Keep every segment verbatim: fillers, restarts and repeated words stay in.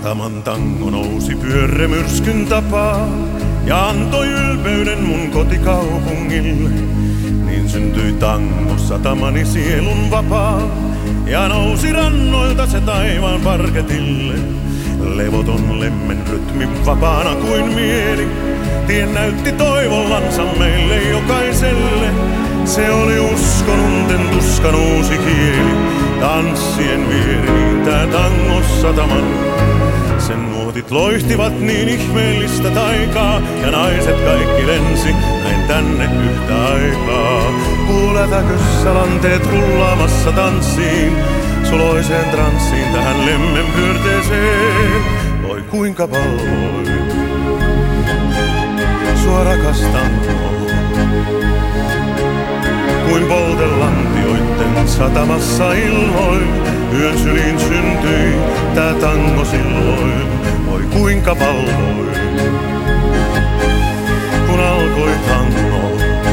Sataman tango nousi pyörremyrskyn tapaa ja antoi ylpeyden mun kotikaupungille. Niin syntyi tango satamani sielun vapaa ja nousi rannoilta se taivaan parketille. Levoton lemmen rytmi vapaana kuin mieli, tien näytti toivollansa meille jokaiselle. Se oli uskon unten tuskan uusi kieli, tanssien vieri niintää tango sataman. Sen nuotit loihtivat niin ihmeellistä taikaa ja naiset kaikki lensi näin tänne yhtä aikaa. Kuuletäkössä lanteet rullaamassa tanssiin, suloiseen transsiin tähän lemmen pyörteeseen. Oi kuinka valloin sua rakastan, kuin poltelantioitten satamassa ilmoin. Yön syliin syntyi tää tango silloin. Oi kuinka valloin, kun alkoi tango.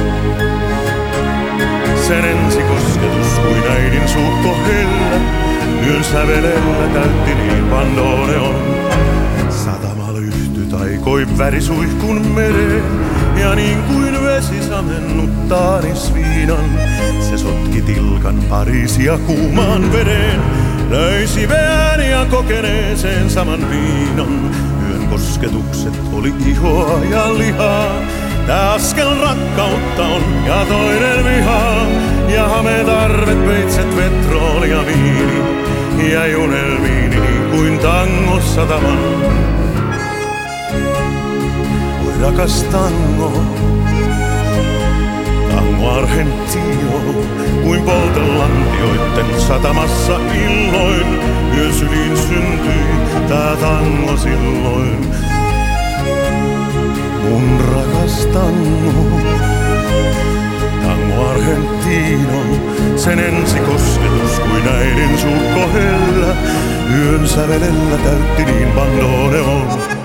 Sen ensikosketus kuin äidin suukko hellä, yön sävelellä täytti niin bandoneon. Satama lyhty taikoi värisuihkun mereen, ja niin kuin vesi samennuttaa nisviinan, se sotki tilkan Pariisia kuumaan vereen. Löisi veään ja kokeneeseen saman viinan, yön kosketukset oli ihoa ja lihaa. Tää askel rakkautta on ja toinen vihaa, ja hametarvet, veitset, vetrooli ja viini, ja junelmiini niin kuin tango sataman. Oi rakas tango, tango argentino, kuin poltelantioitten satamassa illoin. Yön syliin syntyi tää tango silloin. Mun rakas tango, tango argentino, sen ensikosketus kuin äidin suukko hellä. Yön sävelellä täytti niin bandoneon.